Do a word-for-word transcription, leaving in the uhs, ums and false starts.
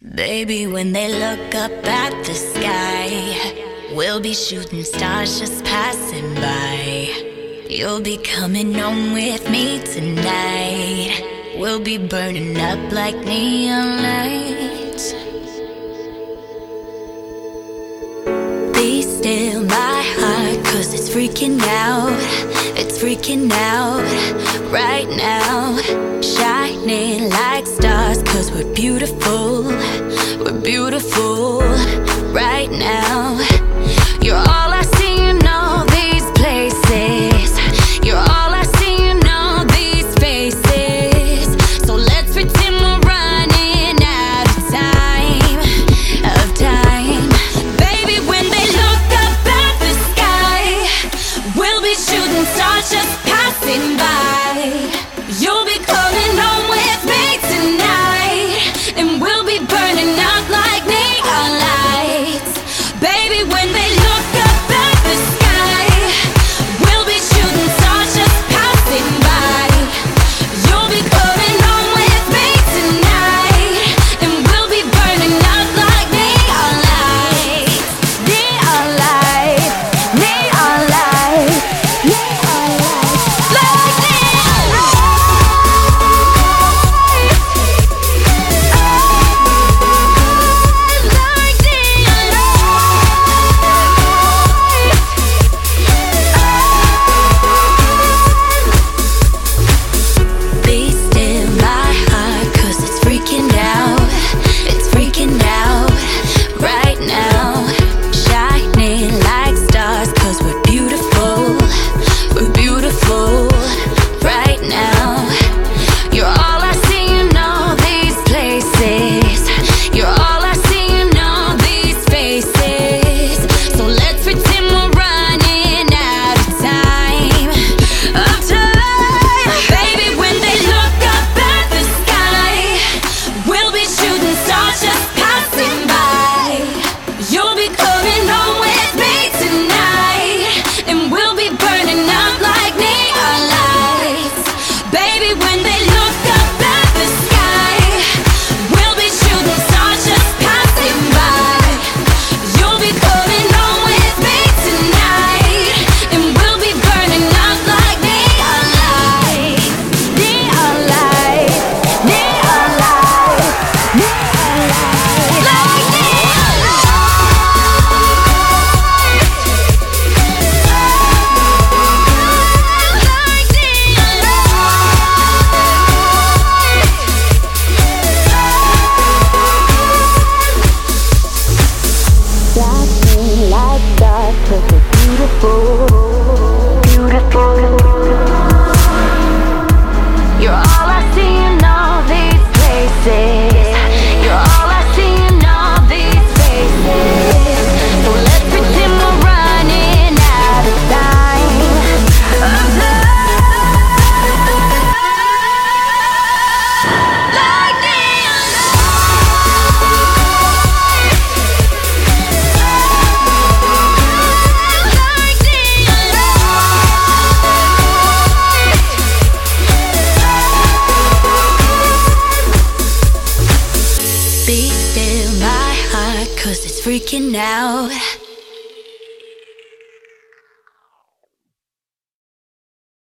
Baby, when they look up at the sky, we'll be shooting stars just passing by. You'll be coming home with me tonight. We'll be burning up like neon lights. Be still my heart, cause it's freaking out. It's freaking out right now. Shining like stars, cause we're beautiful. We're beautiful right now. You're all I see in all these places. You're all I see in all these faces. So let's pretend we're running out of time, of time. Baby, when they look up at the sky, we'll be shooting stars just passing by. You'll be coming home with me tonight, and we'll be burning out like neon lights. Baby, when they look up at the sky, we'll be shooting stars just passing by. You'll be coming home with me tonight, and we'll be burning out like neon lights. Neon lights, neon lights, neon lights, like neon lights. Be still my heart, cause it's freaking out. It's freaking out right now. Shining like stars, cause we're beautiful. We're beautiful right now. You're all I see in all these places. You're all I see in all these faces. So let's pretend we're running out of time, of time. Baby, when they look up at the sky, we'll be shooting stars just passing by. You'll be coming home with me tonight, and we'll be burning out like neon lights. Baby, when they look up at the sky, we'll be shooting stars just passing by. You'll be coming home with me tonight, and we'll be burning out like neon lights. Neon lights, neon lights, neon lights, like neon lights. Like neon shining like stars, cause we're beautiful, beautiful. You're all I see in all these places. You're all I see in all these faces. So let's pretend we're running out of time, of time. Like neon like neon Be still my heart, cause it's freaking out.